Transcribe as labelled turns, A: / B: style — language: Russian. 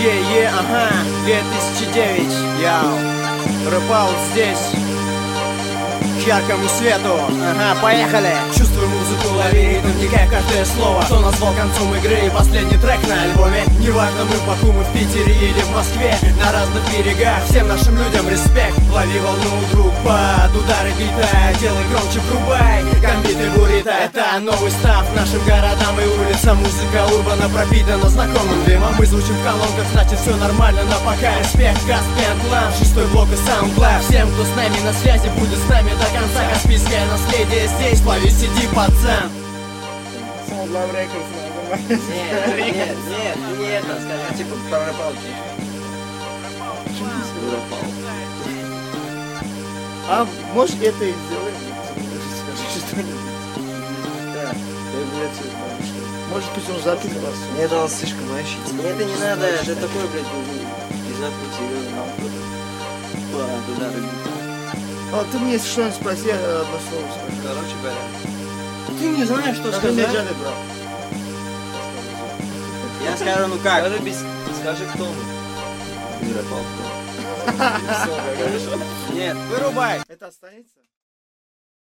A: Ага, 2009, яу. Рэп-аут здесь, к яркому свету. Ага, поехали. Чувствую музыку, лови ритм, вникай в каждое слово. Кто назвал концом игры и последний трек на альбоме. Неважно, мы в Баку, мы в Питере или в Москве. На разных берегах, всем нашим людям респект. Лови волну, друг, под удары бита. Делай громче, врубай, комбиты бурита. Это новый став нашим городам и улицам. Музыка урбана пропитана знакомым дымом. Мы звучим в колонках, значит все нормально, но пока респект. Каспиан Клан, 6-й блок и SoundCloud. Всем, кто с нами на связи, будет с нами до конца. Каспийское наследие здесь, лови, сиди, пацан.
B: SoundCloud Records,
C: Нет, не это, скажи, типа про рэп-ауте.
B: А может это и сделаем? Скажи что-нибудь. Да, может быть он запись вас.
C: Мне дал слишком ощутить. Мне это не надо, это такой, блядь, внезапно серьезно. Туда рыбить.
B: А ты мне что-нибудь спроси, я одно слово скажу.
C: Короче говоря.
A: Ты не знаешь, что
B: Ты мне
A: сказать?
B: Джады брал.
C: Я скажу, ну как? Скажи, кто мы. Из рэп-аута.
A: Нет, вырубай.
B: Это останется?